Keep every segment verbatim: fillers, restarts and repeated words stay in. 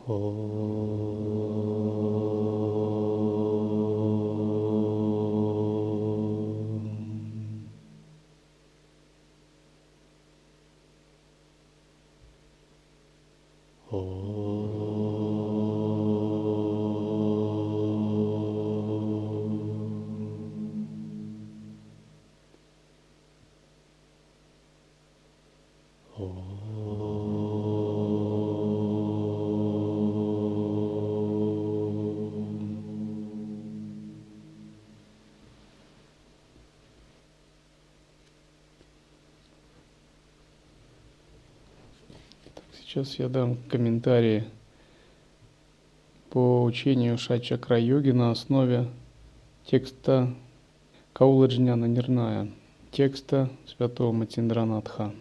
Сейчас я дам комментарии по учению Шат-чакра-йоги на основе текста Каула Джняна Нирная, текста святого Матиндранатха.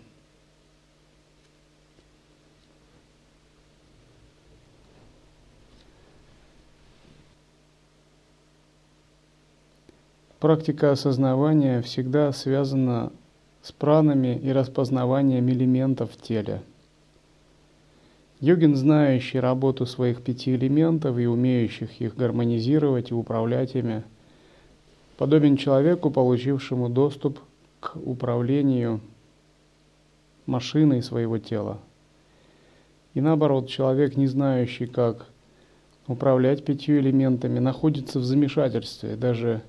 Практика осознавания всегда связана с пранами и распознаванием элементов в теле. Йогин, знающий работу своих пяти элементов и умеющих их гармонизировать и управлять ими, подобен человеку, получившему доступ к управлению машиной своего тела. И наоборот, человек, не знающий, как управлять пятью элементами, находится в замешательстве. Даже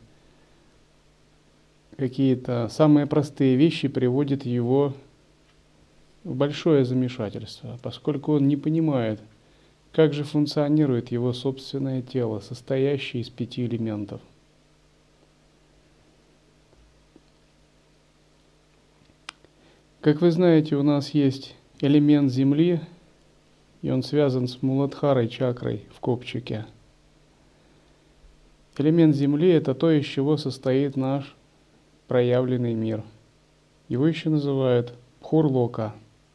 какие-то самые простые вещи приводят его в большое замешательство, поскольку он не понимает, как же функционирует его собственное тело, состоящее из пяти элементов. Как вы знаете, у нас есть элемент Земли, и он связан с Муладхарой чакрой в копчике. Элемент Земли – это то, из чего состоит наш проявленный мир. Его еще называют Бхур-лока.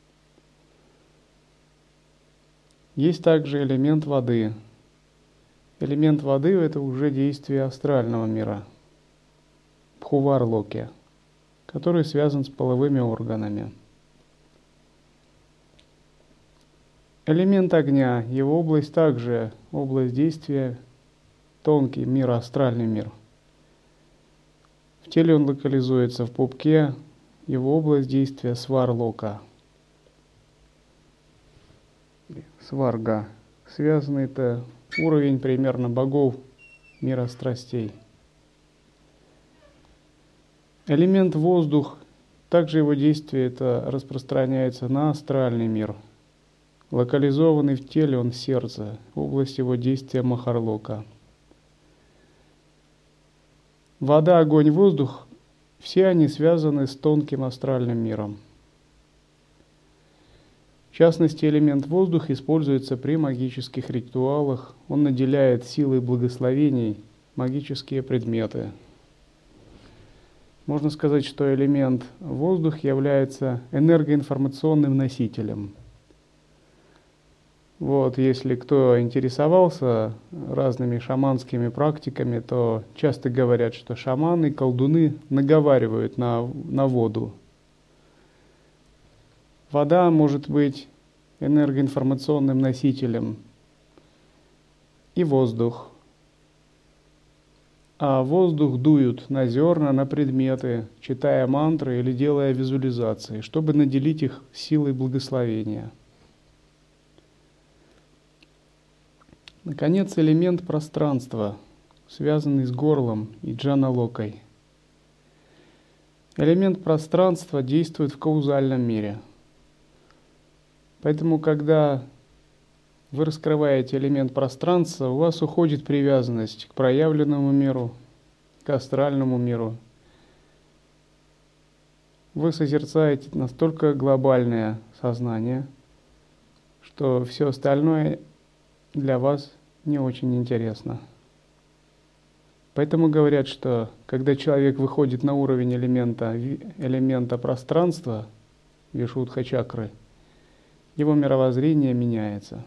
Есть также элемент воды. Элемент воды – это уже действие астрального мира, Бхувар-локе, который связан с половыми органами. Элемент огня, его область также область действия, тонкий мир, астральный мир. В теле он локализуется в пупке, его область действия свар-лока. Сварга. Связано это уровень примерно богов мира страстей. Элемент воздух, также его действие это распространяется на астральный мир. Локализованный в теле он в сердце, область его действия Махарлока. Вода, огонь, воздух, все они связаны с тонким астральным миром. В частности, элемент воздух используется при магических ритуалах, он наделяет силой благословений магические предметы. Можно сказать, что элемент воздух является энергоинформационным носителем. Вот, если кто интересовался разными шаманскими практиками, то часто говорят, что шаманы, колдуны наговаривают на, на воду. Вода может быть энергоинформационным носителем и воздух. А воздух дуют на зерна, на предметы, читая мантры или делая визуализации, чтобы наделить их силой благословения. Наконец, элемент пространства, связанный с горлом и джаналокой. Элемент пространства действует в каузальном мире. Поэтому, когда вы раскрываете элемент пространства, у вас уходит привязанность к проявленному миру, к астральному миру. Вы созерцаете настолько глобальное сознание, что все остальное для вас не очень интересно. Поэтому говорят, что когда человек выходит на уровень элемента, элемента пространства, вишудха-чакры, его мировоззрение меняется.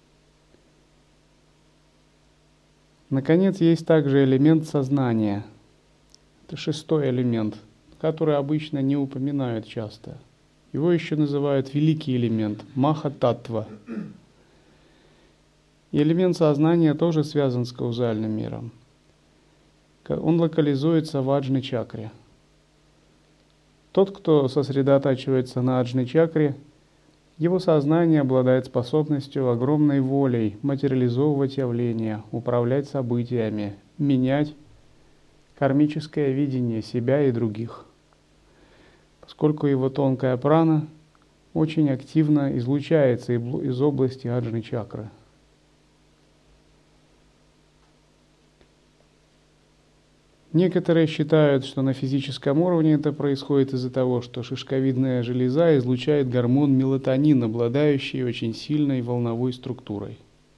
Наконец, есть также элемент сознания. Это шестой элемент, который обычно не упоминают часто. Его еще называют великий элемент, маха-таттва. И элемент сознания тоже связан с каузальным миром. Он локализуется в аджной чакре. Тот, кто сосредотачивается на аджной чакре, его сознание обладает способностью огромной волей материализовывать явления, управлять событиями, менять кармическое видение себя и других, поскольку его тонкая прана очень активно излучается из области аджной чакры. Некоторые считают, что на физическом уровне это происходит из-за того, что шишковидная железа излучает гормон мелатонин, обладающий очень сильной волновой структурой.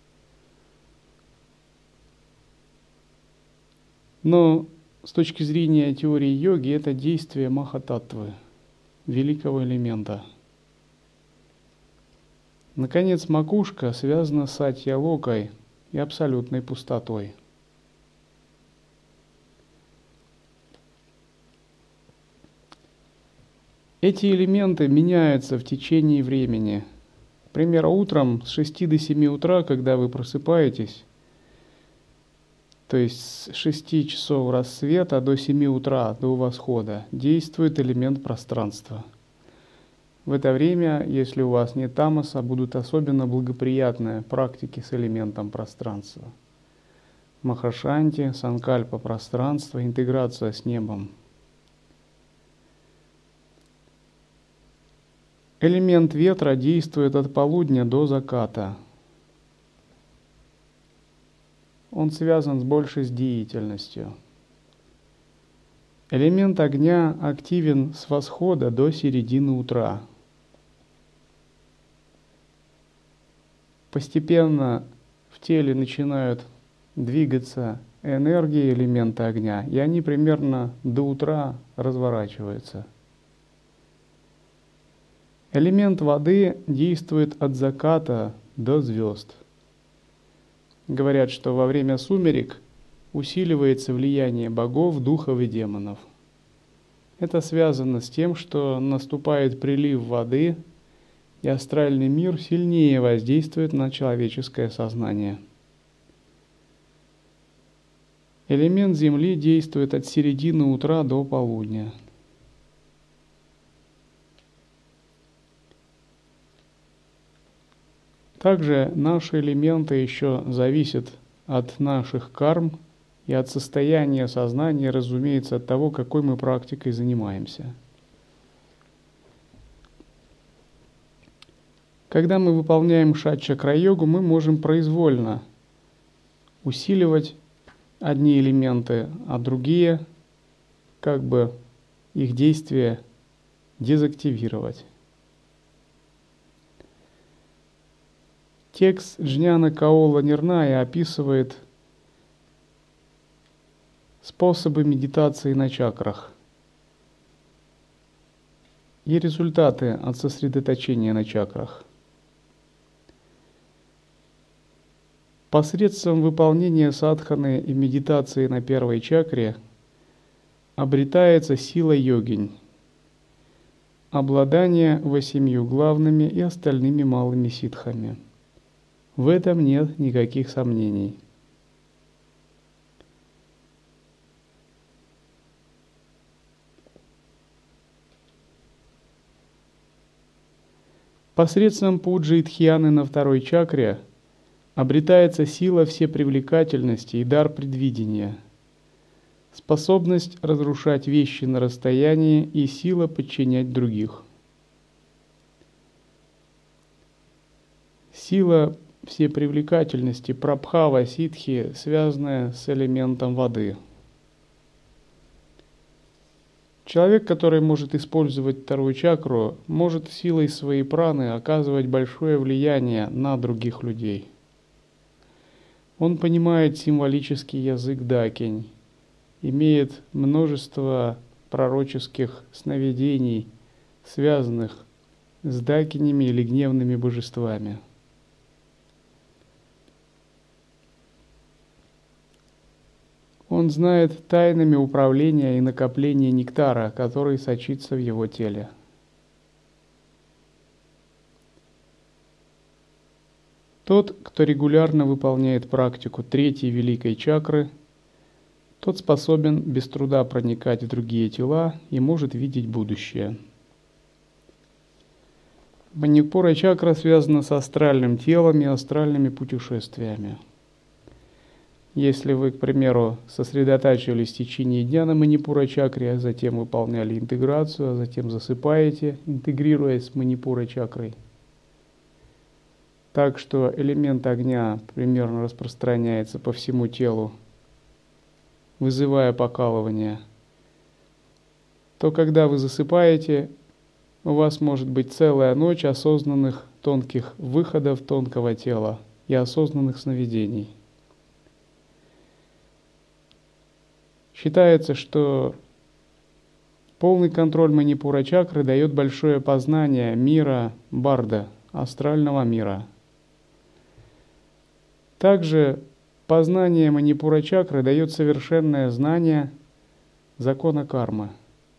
Но с точки зрения теории йоги это действие махататтвы, великого элемента. Наконец, макушка связана с сатья-локой и абсолютной пустотой. Эти элементы меняются в течение времени. Например, утром с шести до семи утра, когда вы просыпаетесь, то есть с шести часов рассвета до семи утра, до восхода, действует элемент пространства. В это время, если у вас нет тамаса, будут особенно благоприятные практики с элементом пространства. Махашанти, санкальпа пространства, интеграция с небом. Элемент ветра действует от полудня до заката. Он связан с большей с деятельностью. Элемент огня активен с восхода до середины утра. Постепенно в теле начинают двигаться энергии элемента огня, и они примерно до утра разворачиваются. Элемент воды действует от заката до звезд. Говорят, что во время сумерек усиливается влияние богов, духов и демонов. Это связано с тем, что наступает прилив воды, и астральный мир сильнее воздействует на человеческое сознание. Элемент Земли действует от середины утра до полудня. Также наши элементы еще зависят от наших карм и от состояния сознания, разумеется, от того, какой мы практикой занимаемся. Когда мы выполняем шат-чакра-йогу, мы можем произвольно усиливать одни элементы, а другие, как бы их действие дезактивировать. Текст Джняна Каола Нирная описывает способы медитации на чакрах и результаты от сосредоточения на чакрах. Посредством выполнения садханы и медитации на первой чакре обретается сила йогинь, обладание восемью главными и остальными малыми ситхами. В этом нет никаких сомнений. Посредством пуджи и дхьяны на второй чакре обретается сила всепривлекательности и дар предвидения, способность разрушать вещи на расстоянии и сила подчинять других. Сила всепривлекательности прабхава ситхи, связанная с элементом воды. Человек, который может использовать вторую чакру, может силой своей праны оказывать большое влияние на других людей. Он понимает символический язык дакинь, имеет множество пророческих сновидений, связанных с дакинями или гневными божествами. Он знает тайнами управления и накопления нектара, который сочится в его теле. Тот, кто регулярно выполняет практику третьей великой чакры, тот способен без труда проникать в другие тела и может видеть будущее. Манипура чакра связана с астральным телом и астральными путешествиями. Если вы, к примеру, сосредотачивались в течение дня на манипура чакре, а затем выполняли интеграцию, а затем засыпаете, интегрируясь с манипура чакрой, так что элемент огня примерно распространяется по всему телу, вызывая покалывание, то когда вы засыпаете, у вас может быть целая ночь осознанных тонких выходов тонкого тела и осознанных сновидений. Считается, что полный контроль манипура чакры дает большое познание мира барда, астрального мира. Также познание манипура чакры дает совершенное знание закона кармы.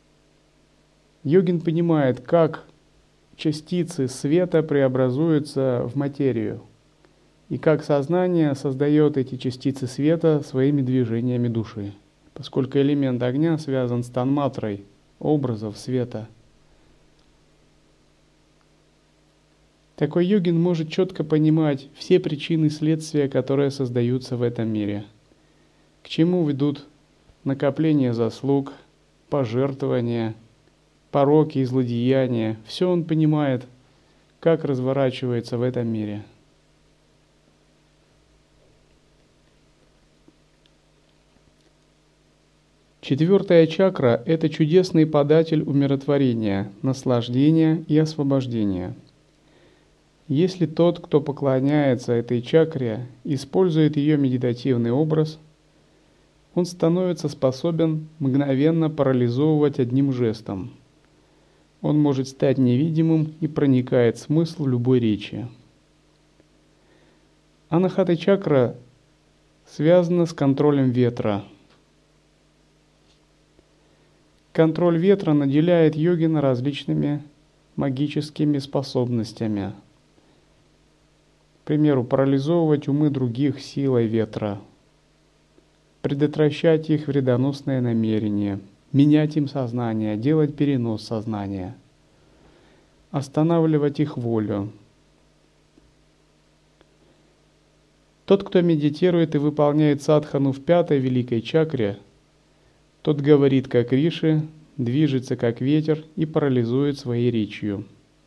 Йогин понимает, как частицы света преобразуются в материю, и как сознание создает эти частицы света своими движениями души, поскольку элемент огня связан с танматрой образов света. Такой йогин может четко понимать все причины и следствия, которые создаются в этом мире, к чему ведут накопление заслуг, пожертвования, пороки и злодеяния. Все он понимает, как разворачивается в этом мире. Четвертая чакра – это чудесный податель умиротворения, наслаждения и освобождения. Если тот, кто поклоняется этой чакре, использует ее медитативный образ, он становится способен мгновенно парализовывать одним жестом. Он может стать невидимым и проникает в смысл любой речи. Анахата чакра связана с контролем ветра. Контроль ветра наделяет йогина различными магическими способностями. К примеру, парализовывать умы других силой ветра, предотвращать их вредоносные намерения, менять им сознание, делать перенос сознания, останавливать их волю. Тот, кто медитирует и выполняет садхану в пятой великой чакре, тот говорит как риши, движется как ветер и парализует своей речью.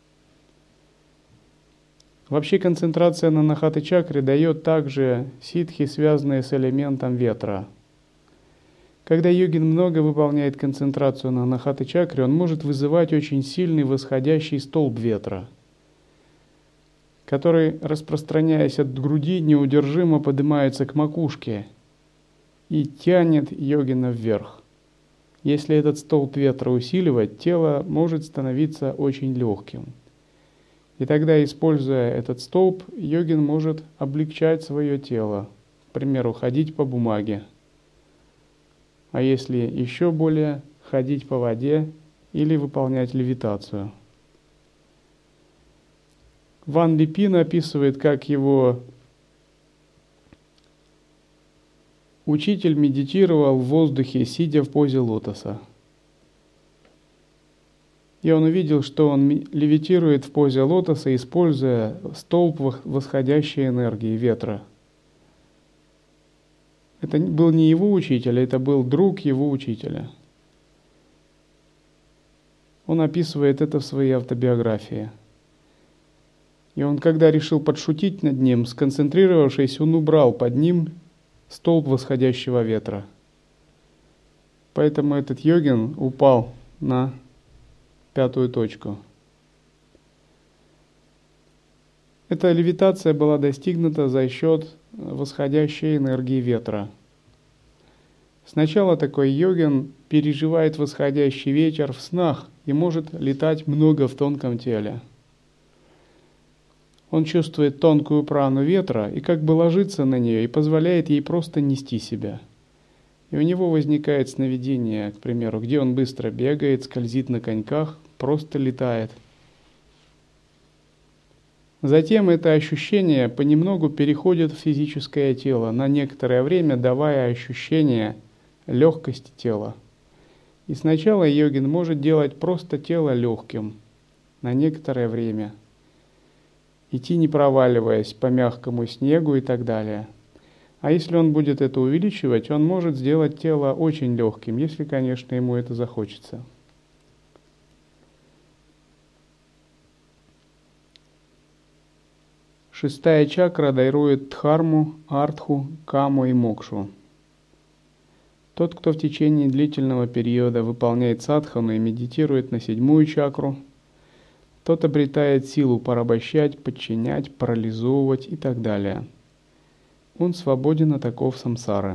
Вообще концентрация на анахата чакре дает также ситхи, связанные с элементом ветра. Когда йогин много выполняет концентрацию на анахата чакре, он может вызывать очень сильный восходящий столб ветра, который, распространяясь от груди, неудержимо поднимается к макушке и тянет йогина вверх. Если этот столб ветра усиливать, тело может становиться очень легким. И тогда, используя этот столб, йогин может облегчать свое тело, к примеру, ходить по бумаге. А если еще более, ходить по воде или выполнять левитацию. Ван Липин описывает, как его учитель медитировал в воздухе, сидя в позе лотоса. И он увидел, что он левитирует в позе лотоса, используя столб восходящей энергии ветра. Это был не его учитель, это был друг его учителя. Он описывает это в своей автобиографии. И он, когда решил подшутить над ним, сконцентрировавшись, он убрал под ним столб восходящего ветра. Поэтому этот йогин упал на пятую точку. Эта левитация была достигнута за счет восходящей энергии ветра. Сначала такой йогин переживает восходящий ветер в снах и может летать много в тонком теле. Он чувствует тонкую прану ветра и как бы ложится на нее и позволяет ей просто нести себя. И у него возникает сновидение, к примеру, где он быстро бегает, скользит на коньках, просто летает. Затем это ощущение понемногу переходит в физическое тело, на некоторое время давая ощущение легкости тела. И сначала йогин может делать просто тело легким на некоторое время, идти не проваливаясь по мягкому снегу и так далее. А если он будет это увеличивать, он может сделать тело очень легким, если, конечно, ему это захочется. Шестая чакра дарует дхарму, артху, каму и мокшу. Тот, кто в течение длительного периода выполняет садхану и медитирует на седьмую чакру, тот обретает силу порабощать, подчинять, парализовывать и так далее. Он свободен от оков самсары.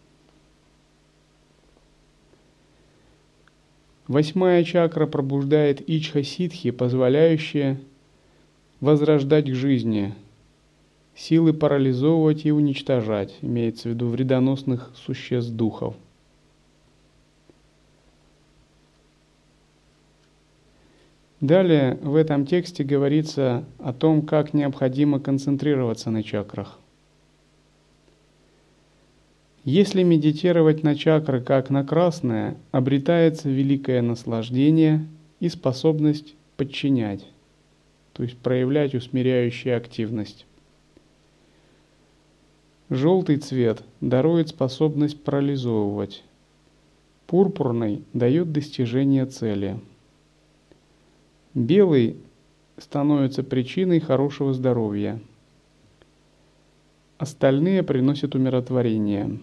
Восьмая чакра пробуждает ичха-ситхи, позволяющие возрождать к жизни, силы парализовывать и уничтожать, имеется в виду вредоносных существ духов. Далее в этом тексте говорится о том, как необходимо концентрироваться на чакрах. Если медитировать на чакры как на красное, обретается великое наслаждение и способность подчинять, то есть проявлять усмиряющую активность. Желтый цвет дарует способность парализовывать. Пурпурный дает достижение цели. Белый становится причиной хорошего здоровья. Остальные приносят умиротворение.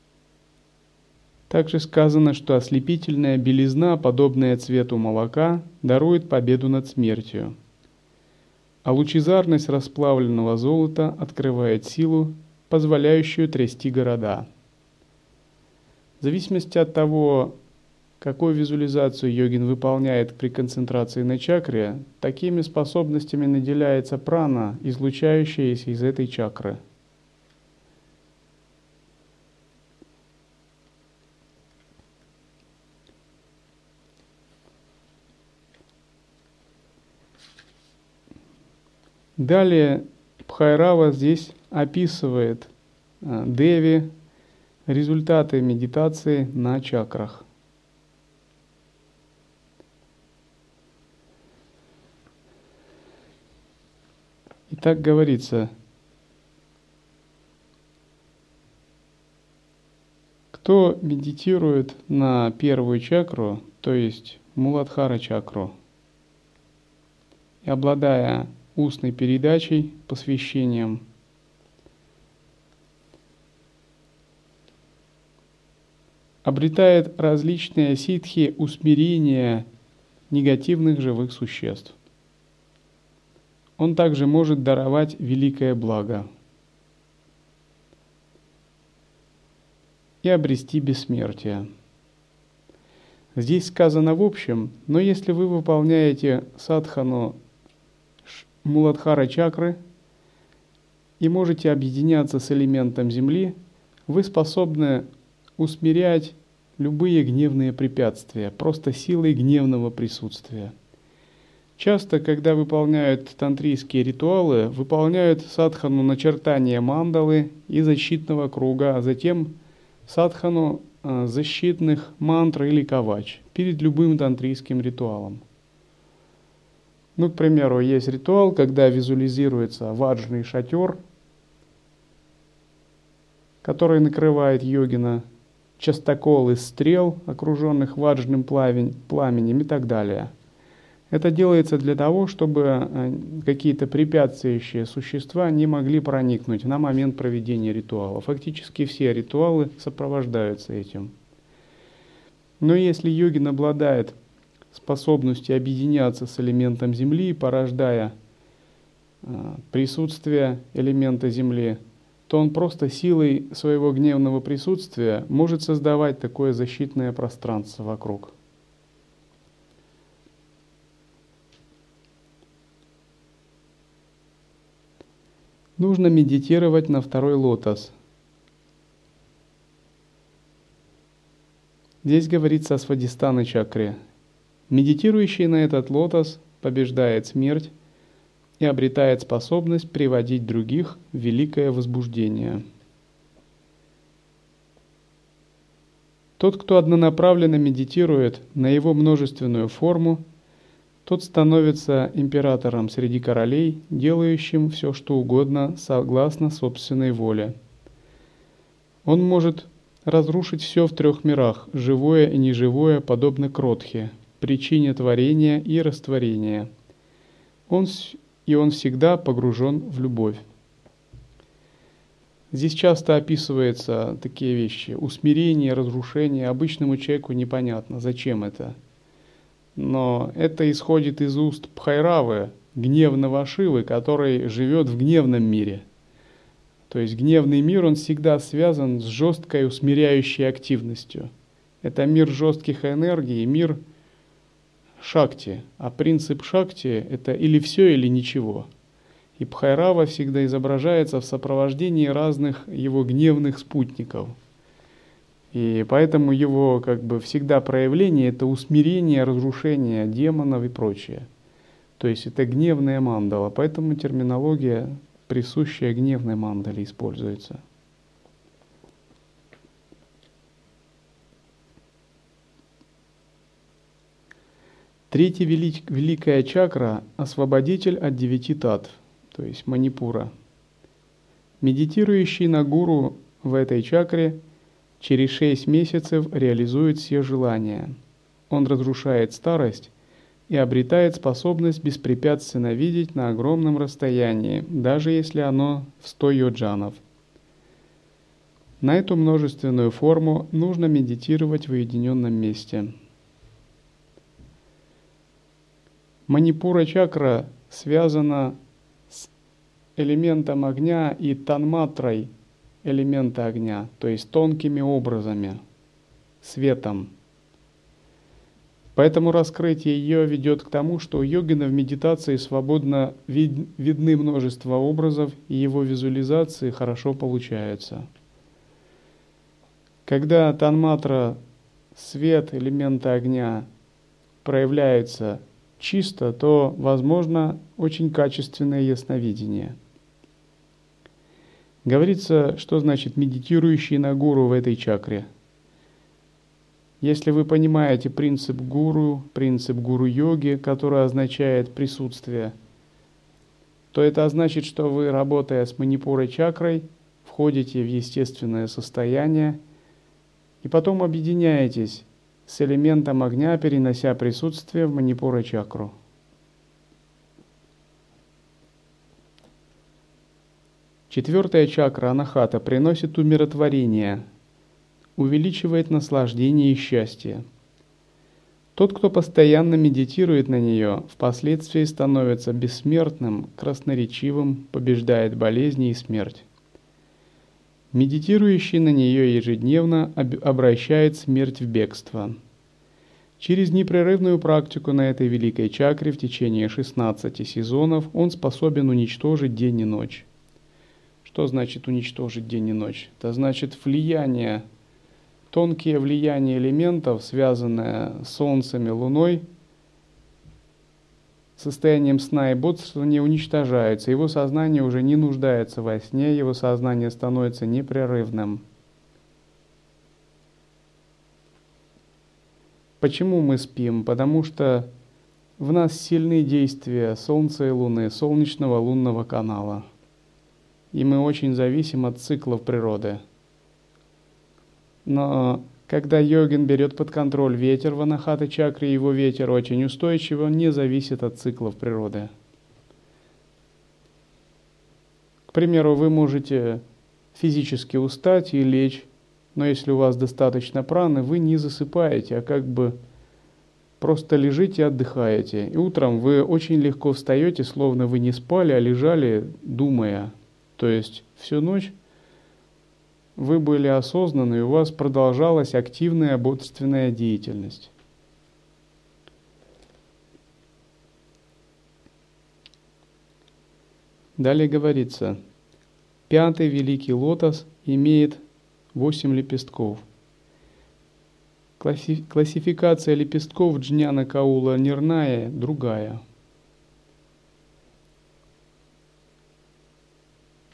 Также сказано, что ослепительная белизна, подобная цвету молока, дарует победу над смертью. А лучезарность расплавленного золота открывает силу, позволяющую трясти города. В зависимости от того, какую визуализацию йогин выполняет при концентрации на чакре, такими способностями наделяется прана, излучающаяся из этой чакры. Далее Бхайрава здесь описывает Деви результаты медитации на чакрах. И так говорится: кто медитирует на первую чакру, то есть Муладхара чакру, и обладая устной передачей, посвящением, обретает различные ситхи усмирения негативных живых существ. Он также может даровать великое благо и обрести бессмертие. Здесь сказано в общем, но если вы выполняете садхану Муладхара чакры и можете объединяться с элементом земли, вы способны усмирять любые гневные препятствия, просто силой гневного присутствия. Часто, когда выполняют тантрийские ритуалы, выполняют садхану начертания мандалы и защитного круга, а затем садхану защитных мантр или кавач перед любым тантрийским ритуалом. Ну, к примеру, есть ритуал, когда визуализируется ваджный шатер, который накрывает йогина, частокол из стрел, окруженных ваджным пламенем и так далее. Это делается для того, чтобы какие-то препятствующие существа не могли проникнуть на момент проведения ритуала. Фактически все ритуалы сопровождаются этим. Но если йогин обладает способностью объединяться с элементом земли, порождая присутствие элемента земли, то он просто силой своего гневного присутствия может создавать такое защитное пространство вокруг. Нужно медитировать на второй лотос. Здесь говорится о Свадистхана чакре. Медитирующий на этот лотос побеждает смерть и обретает способность приводить других в великое возбуждение. Тот, кто однонаправленно медитирует на его множественную форму, тот становится императором среди королей, делающим все, что угодно, согласно собственной воле. Он может разрушить все в трех мирах, живое и неживое, подобно кротхе, причине творения и растворения. Он, и он всегда погружен в любовь. Здесь часто описываются такие вещи. Усмирение, разрушение. Обычному человеку непонятно, зачем это. Но это исходит из уст Бхайравы, гневного Шивы, который живет в гневном мире. То есть гневный мир, он всегда связан с жесткой усмиряющей активностью. Это мир жестких энергий, мир шакти. А принцип шакти – это или все, или ничего. И Бхайрава всегда изображается в сопровождении разных его гневных спутников. И поэтому его как бы всегда проявление – это усмирение, разрушение демонов и прочее. То есть это гневная мандала. Поэтому терминология, присущая гневной мандале, используется. Третья велик, великая чакра – освободитель от девяти татв, то есть манипура. Медитирующий на гуру в этой чакре через шесть месяцев реализует все желания. Он разрушает старость и обретает способность беспрепятственно видеть на огромном расстоянии, даже если оно в сто йоджанов. На эту множественную форму нужно медитировать в уединенном месте. Манипура чакра связана с элементом огня и танматрой элемента огня, то есть тонкими образами, светом. Поэтому раскрытие ее ведет к тому, что у йогина в медитации свободно вид- видны множество образов, и его визуализации хорошо получаются. Когда танматра, свет элемента огня, проявляется чисто, то возможно очень качественное ясновидение. Говорится, что значит медитирующий на гуру в этой чакре. Если вы понимаете принцип гуру, принцип гуру-йоги, который означает присутствие, то это значит, что вы, работая с манипурой чакрой, входите в естественное состояние и потом объединяетесь с элементом огня, перенося присутствие в манипура чакру. Четвертая чакра анахата приносит умиротворение, увеличивает наслаждение и счастье. Тот, кто постоянно медитирует на нее, впоследствии становится бессмертным, красноречивым, побеждает болезни и смерть. Медитирующий на нее ежедневно обращает смерть в бегство. Через непрерывную практику на этой великой чакре в течение шестнадцати сезонов он способен уничтожить день и ночь. Что значит уничтожить день и ночь? Это значит влияние, тонкие влияния элементов, связанные с Солнцем и Луной, состоянием сна и бодрствования уничтожаются. Его сознание уже не нуждается во сне, его сознание становится непрерывным. Почему мы спим? Потому что в нас сильны действия Солнца и Луны, солнечного лунного канала. И мы очень зависим от циклов природы. Но когда йогин берет под контроль ветер в анахата чакре, его ветер очень устойчивый, он не зависит от циклов природы. К примеру, вы можете физически устать и лечь, но если у вас достаточно праны, вы не засыпаете, а как бы просто лежите и отдыхаете. И утром вы очень легко встаете, словно вы не спали, а лежали, думая. То есть всю ночь вы были осознаны, и у вас продолжалась активная бодрственная деятельность. Далее говорится, пятый великий лотос имеет восемь лепестков. Класси- классификация лепестков Джняна Каула Нирная другая.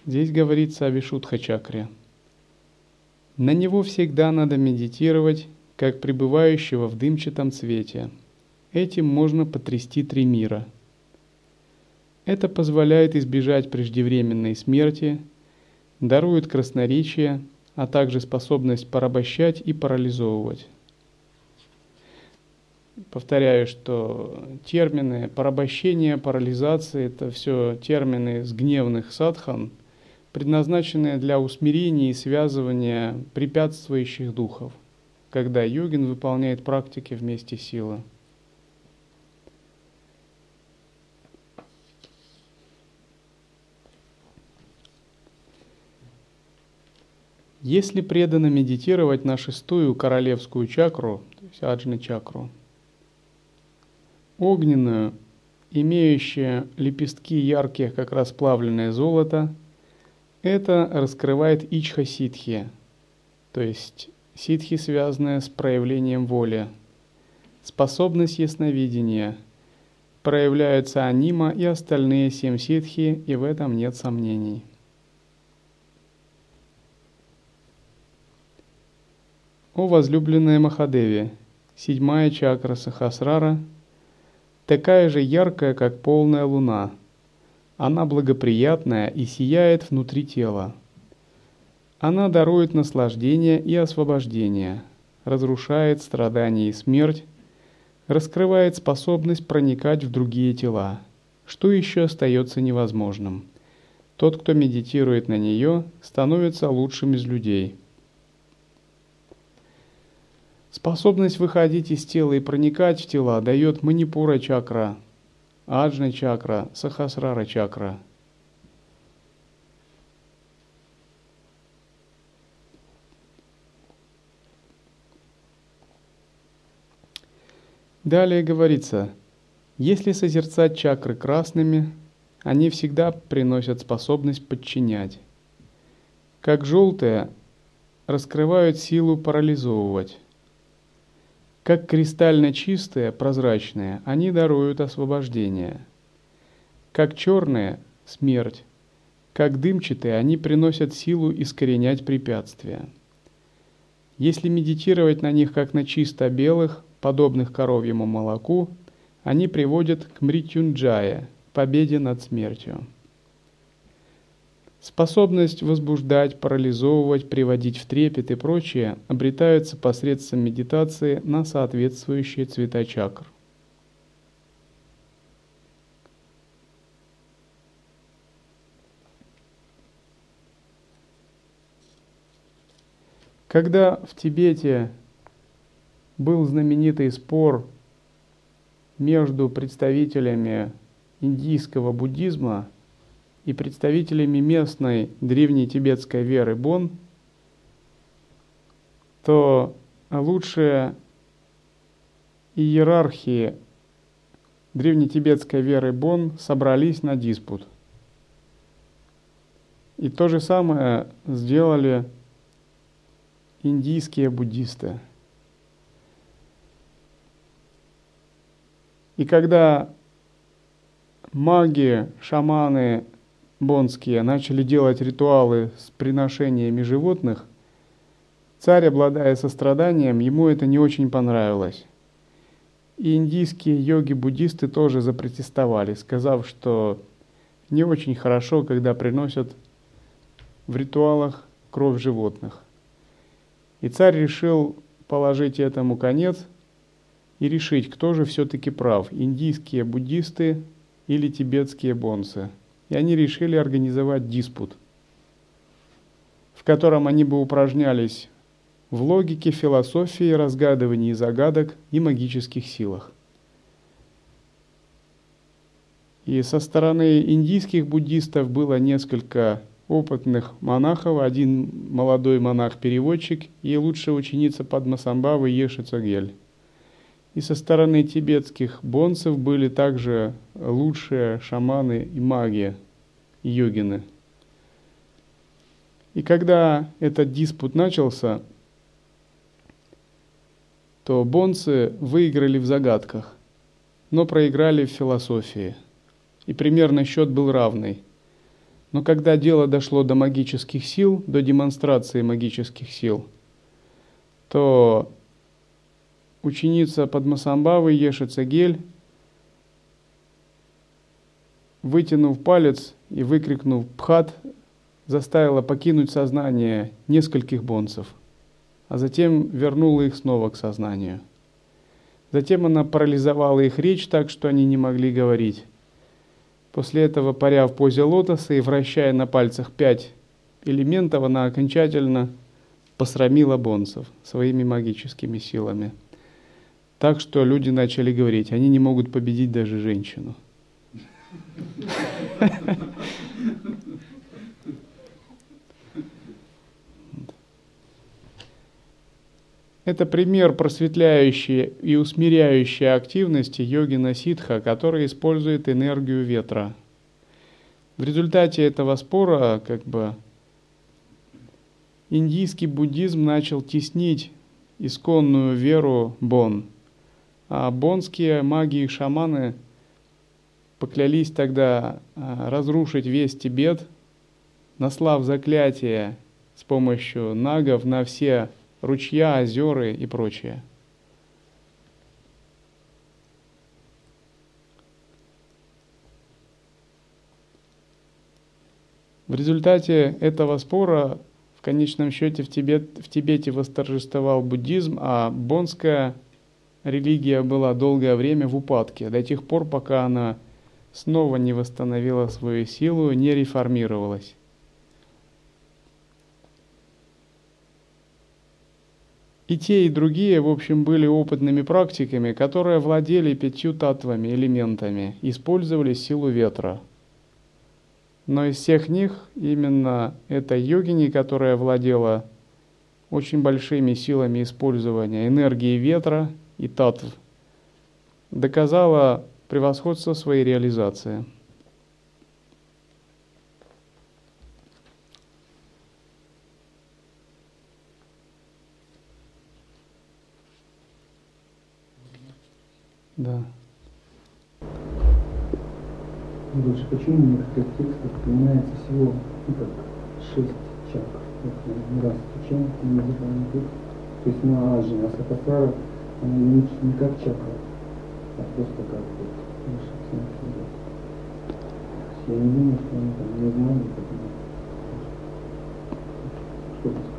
Здесь говорится о Вишудха-чакре. На него всегда надо медитировать, как пребывающего в дымчатом цвете. Этим можно потрясти три мира. Это позволяет избежать преждевременной смерти, дарует красноречие, а также способность порабощать и парализовывать. Повторяю, что термины порабощения, парализации – это все термины с гневных садхан, предназначенные для усмирения и связывания препятствующих духов, когда йогин выполняет практики вместе силы. Если преданно медитировать на шестую королевскую чакру, то есть аджна-чакру, огненную, имеющую лепестки ярких, как расплавленное золото, это раскрывает ичха-ситхи, то есть ситхи, связанные с проявлением воли, способность ясновидения, проявляются анима и остальные семь ситхи, и в этом нет сомнений. О возлюбленная Махадеви, седьмая чакра Сахасрара, такая же яркая, как полная луна. Она благоприятная и сияет внутри тела. Она дарует наслаждение и освобождение, разрушает страдания и смерть, раскрывает способность проникать в другие тела, что еще остается невозможным. Тот, кто медитирует на нее, становится лучшим из людей. Способность выходить из тела и проникать в тела дает Манипура чакра, Аджна чакра, Сахасрара чакра. Далее говорится, если созерцать чакры красными, они всегда приносят способность подчинять. Как желтые раскрывают силу парализовывать. Как кристально чистые, прозрачные, они даруют освобождение. Как черные – смерть. Как дымчатые, они приносят силу искоренять препятствия. Если медитировать на них как на чисто белых, подобных коровьему молоку, они приводят к мритюнджае, победе над смертью. Способность возбуждать, парализовывать, приводить в трепет и прочее обретаются посредством медитации на соответствующие цвета чакр. Когда в Тибете был знаменитый спор между представителями индийского буддизма и представителями местной древней тибетской веры Бон, то лучшие иерархии древнетибетской веры Бон собрались на диспут. И то же самое сделали индийские буддисты. И когда маги, шаманы бонские начали делать ритуалы с приношениями животных, царь, обладая состраданием, ему это не очень понравилось. И индийские йоги-буддисты тоже запротестовали, сказав, что не очень хорошо, когда приносят в ритуалах кровь животных. И царь решил положить этому конец и решить, кто же все-таки прав, индийские буддисты или тибетские бонсы. И они решили организовать диспут, в котором они бы упражнялись в логике, философии, разгадывании загадок и магических силах. И со стороны индийских буддистов было несколько опытных монахов, один молодой монах-переводчик и лучшая ученица Падмасамбхавы Еши Цогель. И со стороны тибетских бонсов были также лучшие шаманы и маги, и йогины. И когда этот диспут начался, то бонсы выиграли в загадках, но проиграли в философии. И примерно счет был равный. Но когда дело дошло до магических сил, до демонстрации магических сил, то ученица Падмасамбхавы Ешицагель, вытянув палец и выкрикнув «Пхат», заставила покинуть сознание нескольких бонцев, а затем вернула их снова к сознанию. Затем она парализовала их речь так, что они не могли говорить. После этого, паря в позе лотоса и вращая на пальцах пять элементов, она окончательно посрамила бонцев своими магическими силами. Так что люди начали говорить, они не могут победить даже женщину. Это пример просветляющей и усмиряющей активности йогина ситха, который использует энергию ветра. В результате этого спора, как бы, индийский буддизм начал теснить исконную веру бон, а бонские маги и шаманы поклялись тогда разрушить весь Тибет, наслав заклятие с помощью нагов на все ручья, озера и прочее. В результате этого спора в конечном счете в, Тибет, в Тибете восторжествовал буддизм, а бонская религия была долгое время в упадке, до тех пор, пока она снова не восстановила свою силу, не реформировалась. И те, и другие, в общем, были опытными практиками, которые владели пятью татвами, элементами, использовали силу ветра. Но из всех них именно эта йогини, которая владела очень большими силами использования энергии ветра и татв, доказала превосходство своей реализации. Да. Больше почему в некоторых текстах упоминается всего ну, как шесть чакр? Вот, раз встречаем в музыкальном тексте. То есть на Аджи, на Сахасрара, она не, не как чакра, а просто как вот выше центра. Я не думаю, что они там не знали, потому что это.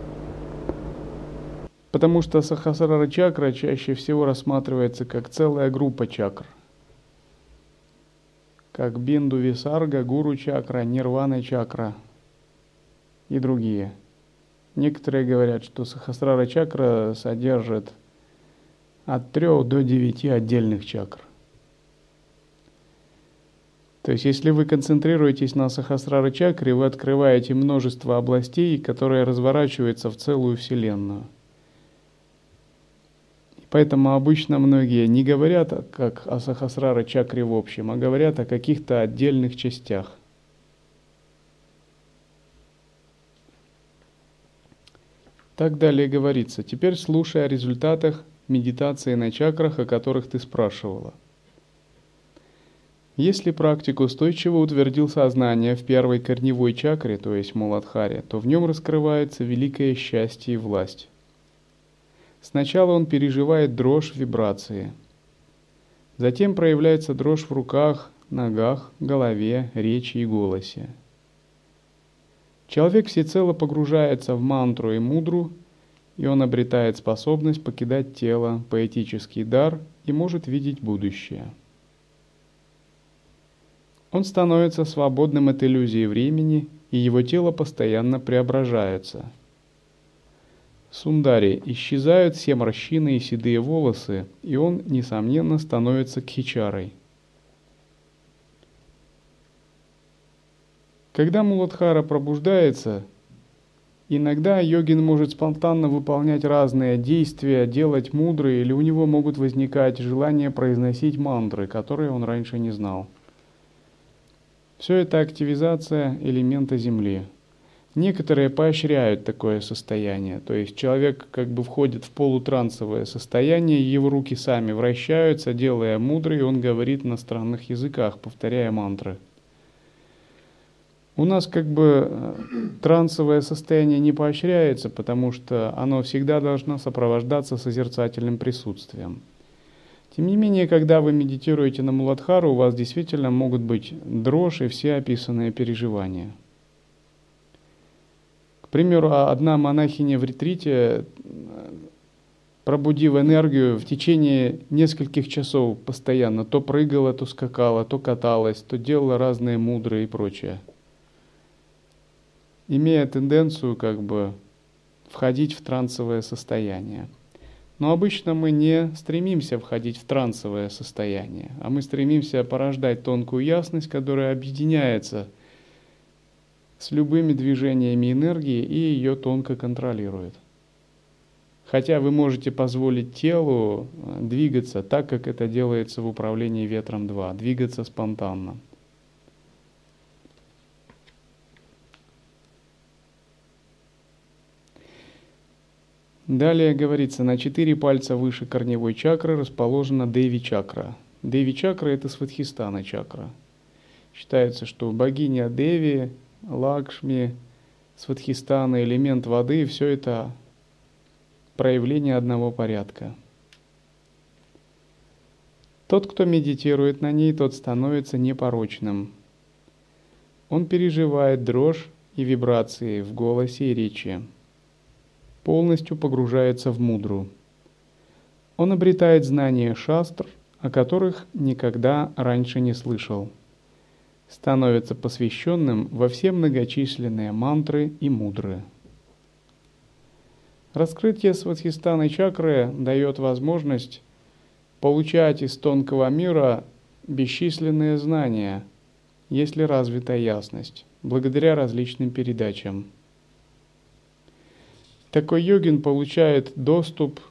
Потому что Сахасрара чакра чаще всего рассматривается как целая группа чакр. Как Бинду Висарга, Гуру чакра, Нирвана чакра и другие. Некоторые говорят, что Сахасрара чакра содержит от трех до девяти отдельных чакр. То есть, если вы концентрируетесь на Сахасрара чакре, вы открываете множество областей, которые разворачиваются в целую Вселенную. Поэтому обычно многие не говорят как о Сахасрара чакре в общем, а говорят о каких-то отдельных частях. Так далее говорится. Теперь слушай о результатах медитации на чакрах, о которых ты спрашивала. Если практик устойчиво утвердил сознание в первой корневой чакре, то есть Муладхаре, то в нем раскрывается великое счастье и власть. Сначала он переживает дрожь вибрации. Затем проявляется дрожь в руках, ногах, голове, речи и голосе. Человек всецело погружается в мантру и мудру, и он обретает способность покидать тело, поэтический дар и может видеть будущее. Он становится свободным от иллюзии времени, и его тело постоянно преображается. Сундари, исчезают все морщины и седые волосы, и он, несомненно, становится кхичарой. Когда Муладхара пробуждается, иногда йогин может спонтанно выполнять разные действия, делать мудры, или у него могут возникать желания произносить мантры, которые он раньше не знал. Все это активизация элемента Земли. Некоторые поощряют такое состояние, то есть человек как бы входит в полутрансовое состояние, его руки сами вращаются, делая мудры, и он говорит на странных языках, повторяя мантры. У нас как бы трансовое состояние не поощряется, потому что оно всегда должно сопровождаться созерцательным присутствием. Тем не менее, когда вы медитируете на Муладхару, у вас действительно могут быть дрожь и все описанные переживания. К примеру, одна монахиня в ретрите, пробудив энергию, в течение нескольких часов постоянно то прыгала, то скакала, то каталась, то делала разные мудры и прочее, имея тенденцию как бы входить в трансовое состояние. Но обычно мы не стремимся входить в трансовое состояние, а мы стремимся порождать тонкую ясность, которая объединяется с любыми движениями энергии и ее тонко контролирует. Хотя вы можете позволить телу двигаться так, как это делается в управлении ветром два, двигаться спонтанно. Далее говорится, на четыре пальца выше корневой чакры расположена Деви-чакра. Деви-чакра – это Сватхистана чакра. Считается, что богиня Деви, Лакшми, Сватхистана, элемент воды – все это проявление одного порядка. Тот, кто медитирует на ней, тот становится непорочным. Он переживает дрожь и вибрации в голосе и речи. Полностью погружается в мудру. Он обретает знания шастр, о которых никогда раньше не слышал. Становится посвященным во все многочисленные мантры и мудры. Раскрытие Сватхистаны чакры дает возможность получать из тонкого мира бесчисленные знания, если развита ясность, благодаря различным передачам. Такой йогин получает доступ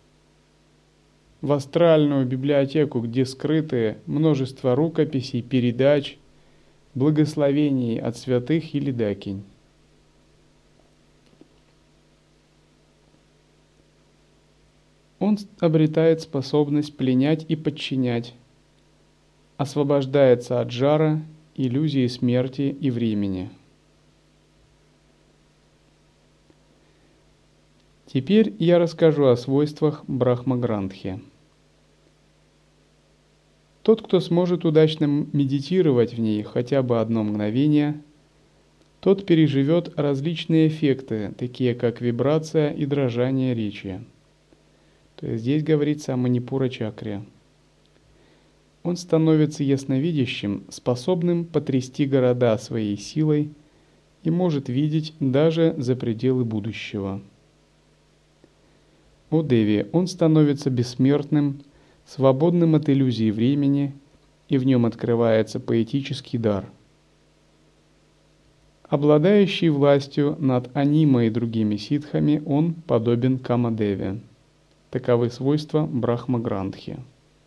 в астральную библиотеку, где скрыты множество рукописей, передач, благословений от святых или дакинь. Он обретает способность пленять и подчинять, освобождается от жара, иллюзии смерти и времени. Теперь я расскажу о свойствах Брахма-грантхи. Тот, кто сможет удачно медитировать в ней хотя бы одно мгновение, тот переживет различные эффекты, такие как вибрация и дрожание речи. То есть здесь говорится о манипура-чакре. Он становится ясновидящим, способным потрясти города своей силой и может видеть даже за пределы будущего. О Деви, он становится бессмертным, свободным от иллюзий времени, и в нем открывается поэтический дар. Обладающий властью над анима и другими ситхами, он подобен Камадеве. Таковы свойства Брахма-грантхи.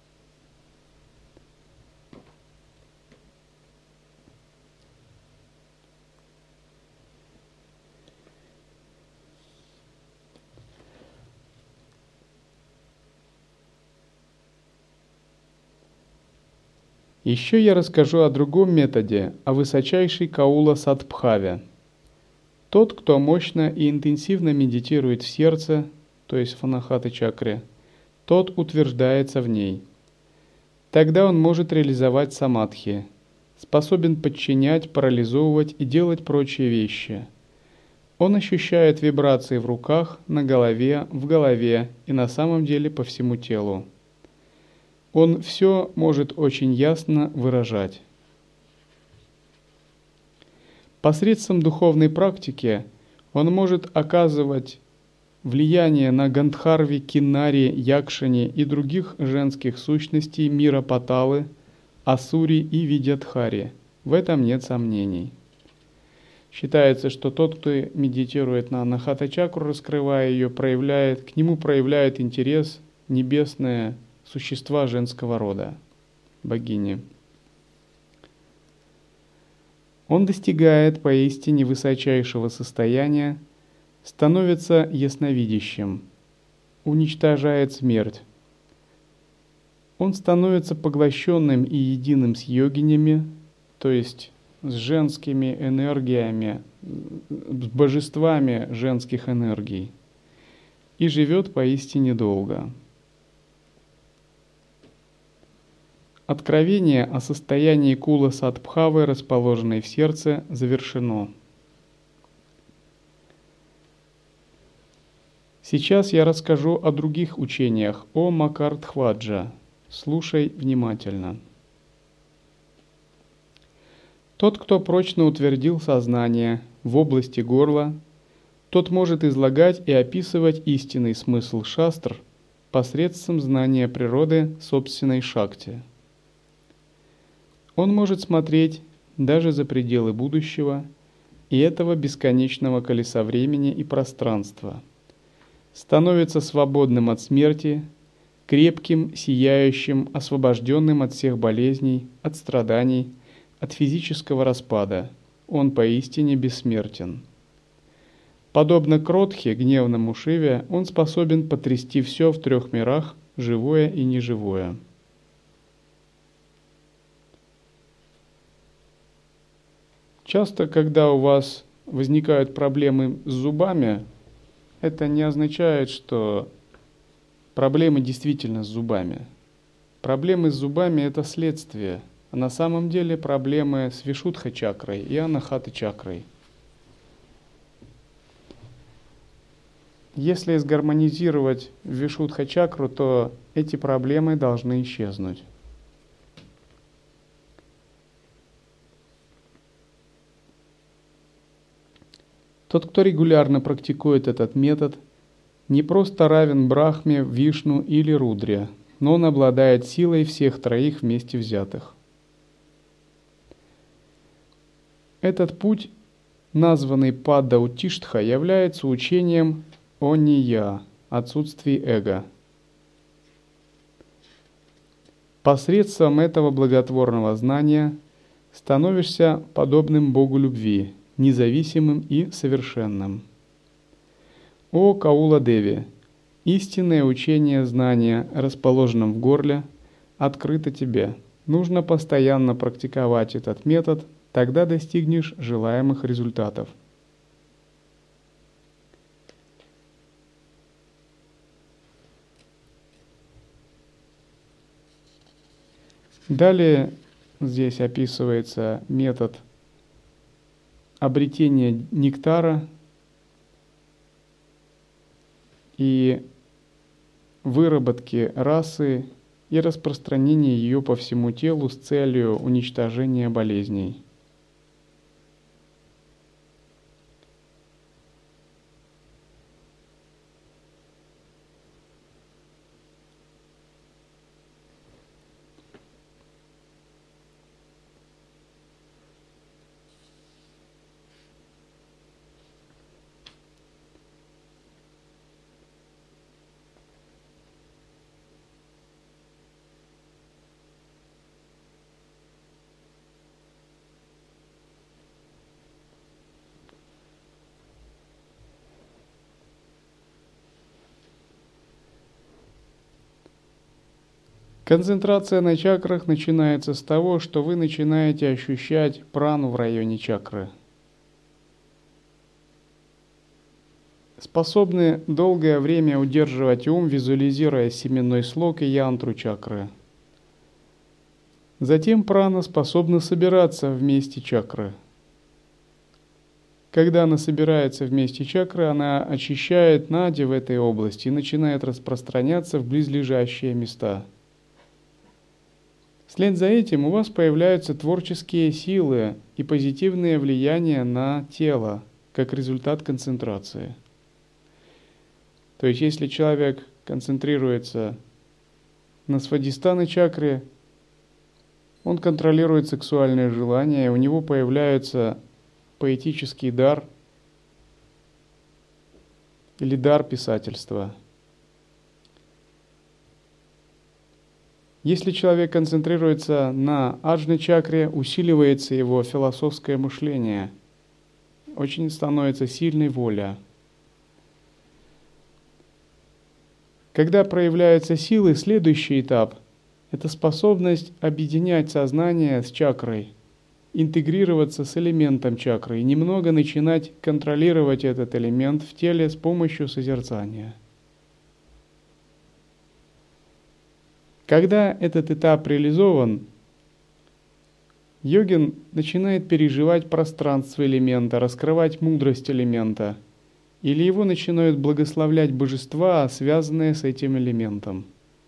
Еще я расскажу о другом методе, о высочайшей Каула-садбхаве. Тот, кто мощно и интенсивно медитирует в сердце, то есть в анахата-чакре, тот утверждается в ней. Тогда он может реализовать самадхи, способен подчинять, парализовывать и делать прочие вещи. Он ощущает вибрации в руках, на голове, в голове и на самом деле по всему телу. Он все может очень ясно выражать. Посредством духовной практики он может оказывать влияние на Гандхарви, Кинари, Якшани и других женских сущностей мира Паталы, Асури и Видьядхари. В этом нет сомнений. Считается, что тот, кто медитирует на анахата-чакру, раскрывая ее, проявляет, к нему проявляет интерес небесные существа женского рода, богини. Он достигает поистине высочайшего состояния, становится ясновидящим, уничтожает смерть. Он становится поглощенным и единым с йогинями, то есть с женскими энергиями, с божествами женских энергий и живет поистине долго. Откровение о состоянии кула садбхавы, расположенной в сердце, завершено. Сейчас я расскажу о других учениях, о Макартхваджа. Слушай внимательно. Тот, кто прочно утвердил сознание в области горла, тот может излагать и описывать истинный смысл шастр посредством знания природы собственной шакти. Он может смотреть даже за пределы будущего и этого бесконечного колеса времени и пространства, становится свободным от смерти, крепким, сияющим, освобожденным от всех болезней, от страданий, от физического распада. Он поистине бессмертен. Подобно Кротхе, гневному Шиве, он способен потрясти все в трех мирах, живое и неживое. Часто, когда у вас возникают проблемы с зубами, это не означает, что проблемы действительно с зубами. Проблемы с зубами – это следствие, а на самом деле проблемы с Вишудха-чакрой и Анахата-чакрой. Если сгармонизировать Вишудха-чакру, то эти проблемы должны исчезнуть. Тот, кто регулярно практикует этот метод, не просто равен Брахме, Вишну или Рудре, но он обладает силой всех троих вместе взятых. Этот путь, названный Падда-утиштха, является учением о Ния, отсутствии эго. Посредством этого благотворного знания становишься подобным Богу любви, независимым и совершенным. О Каула-деви! Истинное учение знания, расположенном в горле, открыто тебе. Нужно постоянно практиковать этот метод, тогда достигнешь желаемых результатов. Далее здесь описывается метод обретения нектара и выработки расы и распространения ее по всему телу с целью уничтожения болезней. Концентрация на чакрах начинается с того, что вы начинаете ощущать прану в районе чакры. Способны долгое время удерживать ум, визуализируя семенной слог и янтру чакры. Затем прана способна собираться в месте чакры. Когда она собирается в месте чакры, она очищает нади в этой области и начинает распространяться в близлежащие места. Вслед за этим у вас появляются творческие силы и позитивное влияние на тело, как результат концентрации. То есть, если человек концентрируется на свадистхана чакре, он контролирует сексуальные желания, у него появляется поэтический дар или дар писательства. Если человек концентрируется на аджна-чакре, усиливается его философское мышление, очень становится сильной воля. Когда проявляются силы, следующий этап – это способность объединять сознание с чакрой интегрироваться с элементом чакры и немного начинать контролировать этот элемент в теле с помощью созерцания. Когда этот этап реализован, йогин начинает переживать пространство элемента, раскрывать мудрость элемента, или его начинают благословлять божества, связанные с этим элементом.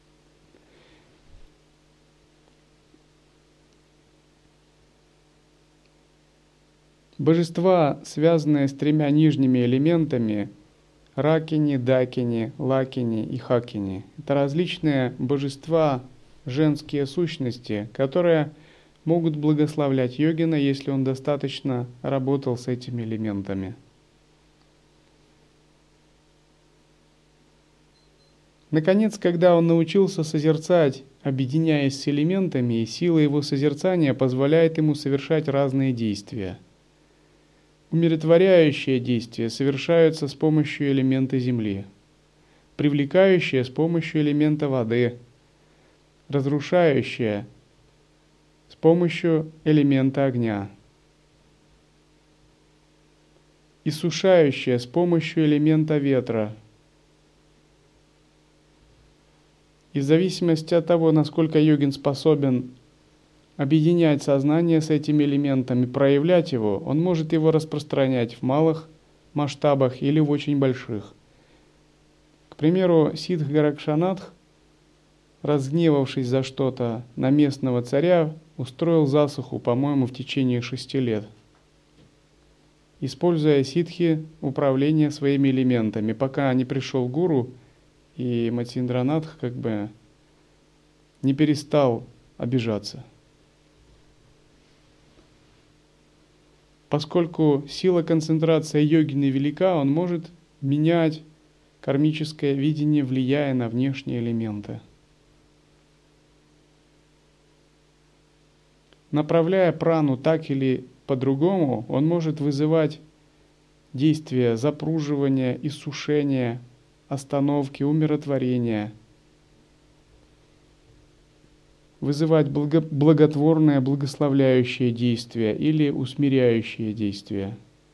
Божества, связанные с тремя нижними элементами — Ракини, Дакини, Лакини и Хакини — это различные божества, женские сущности, которые могут благословлять йогина, если он достаточно работал с этими элементами. Наконец, когда он научился созерцать, объединяясь с элементами, и сила его созерцания позволяет ему совершать разные действия. Умиротворяющие действия совершаются с помощью элемента земли, привлекающие с помощью элемента воды, разрушающие с помощью элемента огня, иссушающие с помощью элемента ветра. И в зависимости от того, насколько йогин способен объединять сознание с этими элементами, проявлять его, он может его распространять в малых масштабах или в очень больших. К примеру, Сиддх Горакшанатх, разгневавшись за что-то на местного царя, устроил засуху, по-моему, в течение шести лет, используя ситхи управление своими элементами, пока не пришел гуру, и Матиндранатх как бы не перестал обижаться. Поскольку сила концентрации йогины велика, он может менять кармическое видение, влияя на внешние элементы. Направляя прану так или по-другому, он может вызывать действия запруживания, иссушения, остановки, умиротворения, вызывать благо- благотворное, благословляющее действие или усмиряющее действие.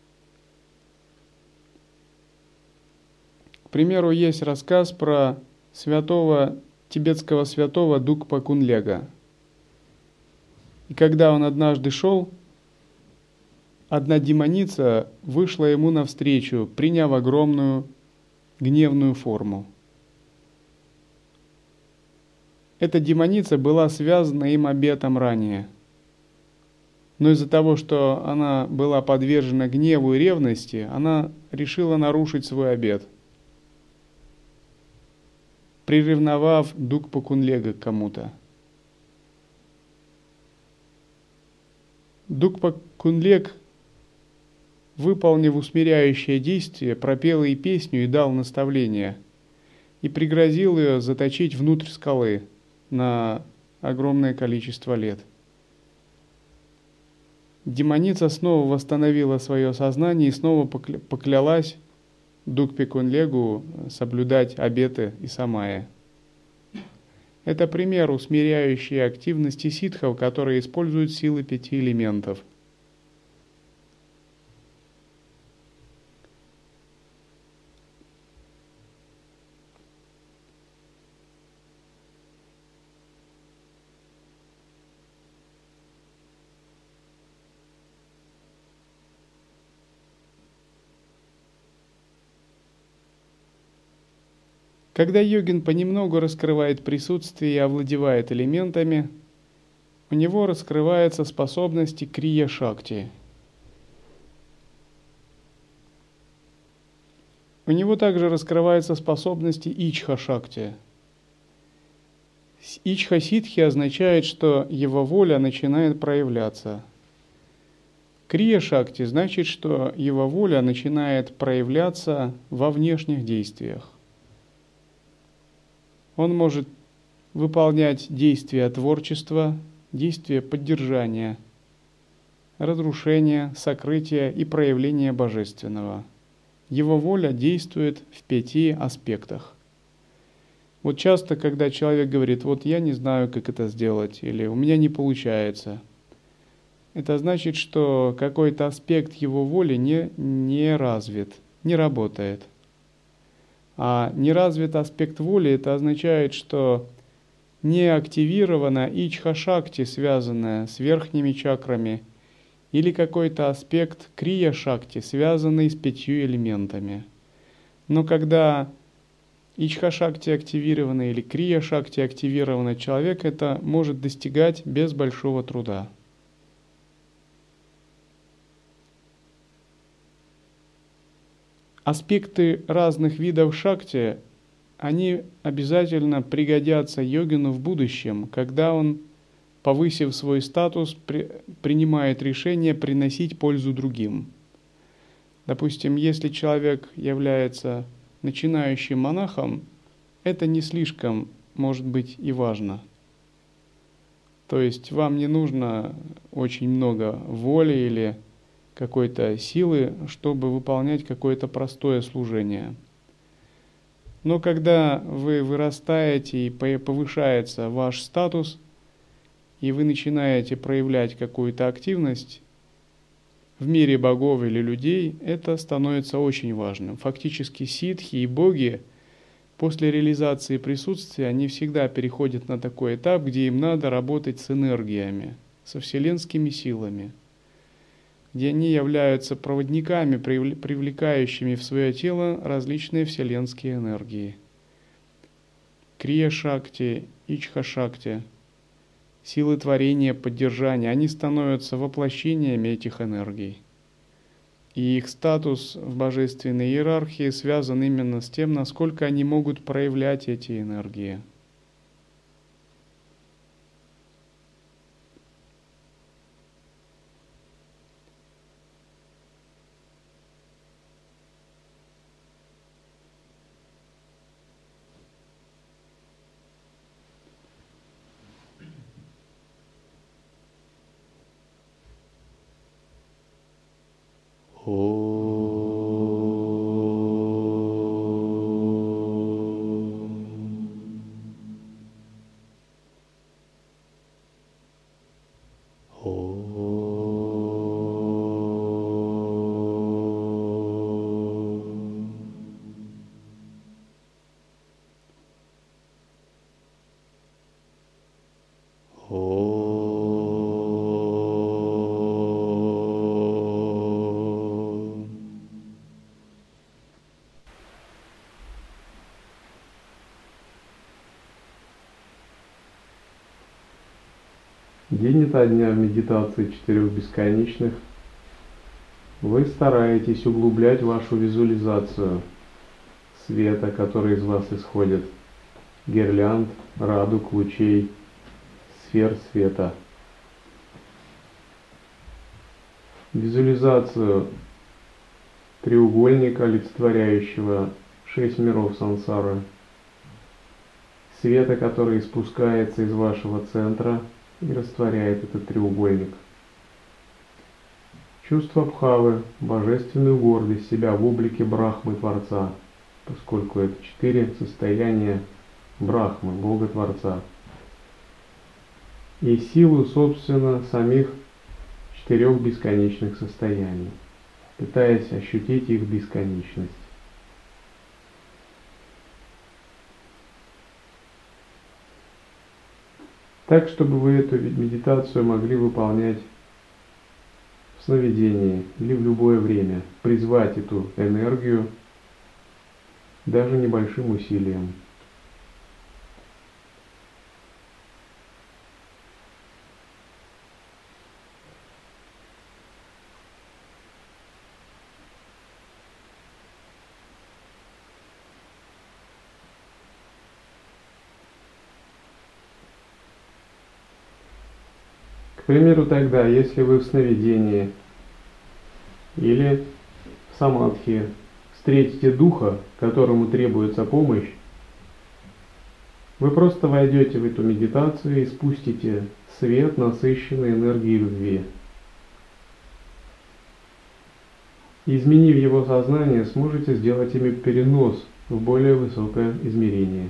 К примеру, есть рассказ про святого, тибетского святого Дукпа Кунлега. И когда он однажды шел, одна демоница вышла ему навстречу, приняв огромную гневную форму. Эта демоница была связана им обетом ранее. Но из-за того, что она была подвержена гневу и ревности, она решила нарушить свой обет, приревновав Дукпа Кунлега к кому-то. Дукпа Кунлег, выполнив усмиряющее действие, пропел ей песню и дал наставление, и пригрозил ее заточить внутрь скалы на огромное количество лет. Демоница снова восстановила свое сознание и снова покля- поклялась Дукпе Кунлегу соблюдать обеты и самая. Это пример усмиряющей активности ситхов, которые используют силы пяти элементов. Когда йогин понемногу раскрывает присутствие и овладевает элементами, у него раскрываются способности крия-шакти. У него также раскрываются способности ичха-шакти. Ичха-ситхи означает, что его воля начинает проявляться. Крия-шакти значит, что его воля начинает проявляться во внешних действиях. Он может выполнять действия творчества, действия поддержания, разрушения, сокрытия и проявления божественного. Его воля действует в пяти аспектах. Вот часто, когда человек говорит: вот я не знаю, как это сделать, или у меня не получается, это значит, что какой-то аспект его воли не, не развит, не работает. А неразвит аспект воли, это означает, что не активирована ичха-шакти, связанная с верхними чакрами, или какой-то аспект крия-шакти, связанный с пятью элементами. Но когда ичха-шакти активирована или крия-шакти активирована, человек это может достигать без большого труда. Аспекты разных видов шакти, они обязательно пригодятся йогину в будущем, когда он, повысив свой статус, при, принимает решение приносить пользу другим. Допустим, если человек является начинающим монахом, это не слишком может быть и важно. То есть вам не нужно очень много воли или какой-то силы, чтобы выполнять какое-то простое служение. Но когда вы вырастаете и повышается ваш статус, и вы начинаете проявлять какую-то активность в мире богов или людей, это становится очень важным. Фактически ситхи и боги после реализации присутствия, они всегда переходят на такой этап, где им надо работать с энергиями, со вселенскими силами, где они являются проводниками, привлекающими в свое тело различные вселенские энергии. Крия-шакти, ичха-шакти, силы творения, поддержания, они становятся воплощениями этих энергий. И их статус в божественной иерархии связан именно с тем, насколько они могут проявлять эти энергии. День ото дня в медитации четырех бесконечных вы стараетесь углублять вашу визуализацию света, который из вас исходит, гирлянд, радуг, лучей, сфер света. Визуализацию треугольника, олицетворяющего шесть миров сансары, света, который спускается из вашего центра и растворяет этот треугольник. Чувство бхавы, божественную гордость себя в облике Брахмы Творца, поскольку это четыре состояния Брахмы, Бога Творца. И силу, собственно, самих четырех бесконечных состояний, пытаясь ощутить их бесконечность. Так, чтобы вы эту медитацию могли выполнять в сновидении или в любое время, призвать эту энергию даже небольшим усилием. К примеру, тогда, если вы в сновидении или в самадхи встретите духа, которому требуется помощь, вы просто войдете в эту медитацию и спустите свет, насыщенный энергией любви. Изменив его сознание, сможете сделать ими перенос в более высокое измерение.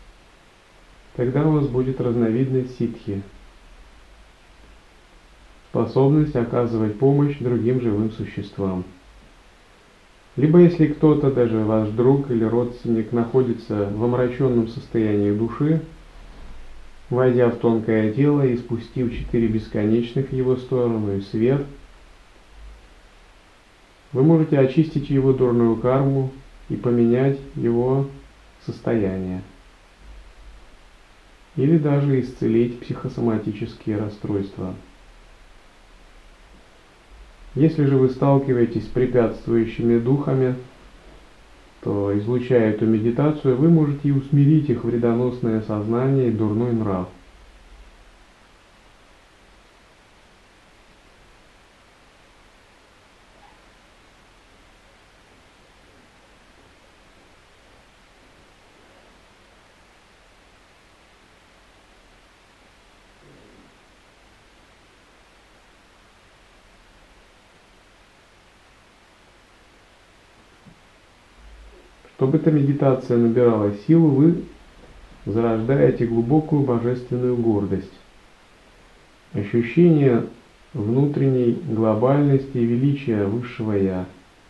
Тогда у вас будет разновидность ситхи. способность оказывать помощь другим живым существам. Либо если кто-то, даже ваш друг или родственник, находится в омраченном состоянии души, войдя в тонкое тело и спустив четыре бесконечных в его сторону и свет, вы можете очистить его дурную карму и поменять его состояние. Или даже исцелить психосоматические расстройства. Если же вы сталкиваетесь с препятствующими духами, то, излучая эту медитацию, вы можете и усмирить их вредоносное сознание и дурной нрав. Чтобы эта медитация набирала силу, вы зарождаете глубокую божественную гордость, ощущение внутренней глобальности и величия Высшего Я,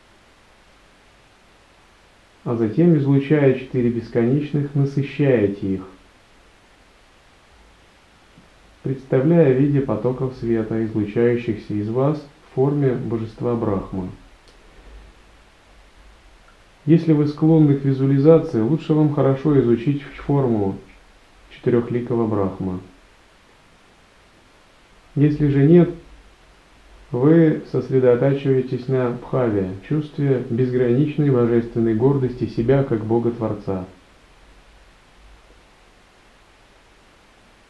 а затем, излучая четыре бесконечных, насыщаете их, представляя в виде потоков света, излучающихся из вас в форме божества Брахмы. Если вы склонны к визуализации, лучше вам хорошо изучить форму четырехликого Брахмы. Если же нет, вы сосредотачиваетесь на бхаве, чувстве безграничной божественной гордости себя как Бога-творца.